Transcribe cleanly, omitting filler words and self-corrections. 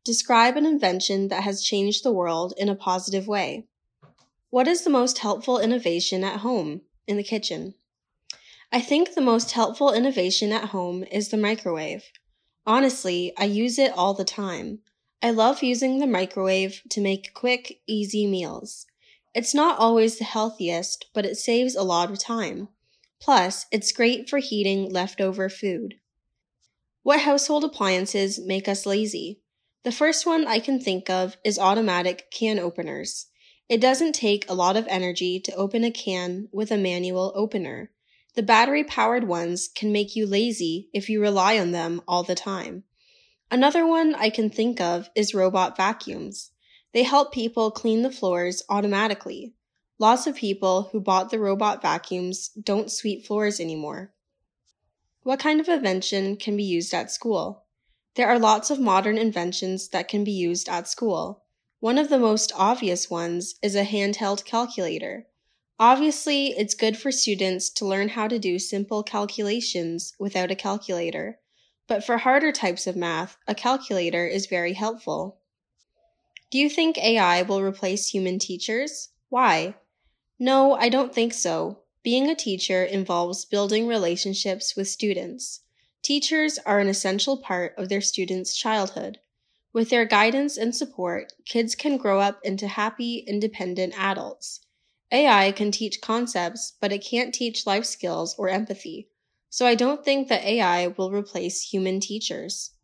Describe an invention that has changed the world in a positive way. What is the most helpful innovation at home, in the kitchen? I think the most helpful innovation at home is the microwave. Honestly, I use it all the time. I love using the microwave to make quick, easy meals. It's not always the healthiest, but it saves a lot of time. Plus, it's great for heating leftover food. What household appliances make us lazy? The first one I can think of is automatic can openers. It doesn't take a lot of energy to open a can with a manual opener. The battery-powered ones can make you lazy if you rely on them all the time. Another one I can think of is robot vacuums. They help people clean the floors automatically. Lots of people who bought the robot vacuums don't sweep floors anymore. What kind of invention can be used at school? There are lots of modern inventions that can be used at school. One of the most obvious ones is a handheld calculator. Obviously, it's good for students to learn how to do simple calculations without a calculator. But for harder types of math, a calculator is very helpful. Do you think AI will replace human teachers? Why? No, I don't think so. Being a teacher involves building relationships with students. Teachers are an essential part of their students' childhood. With their guidance and support, kids can grow up into happy, independent adults. AI can teach concepts, but it can't teach life skills or empathy. So I don't think that AI will replace human teachers.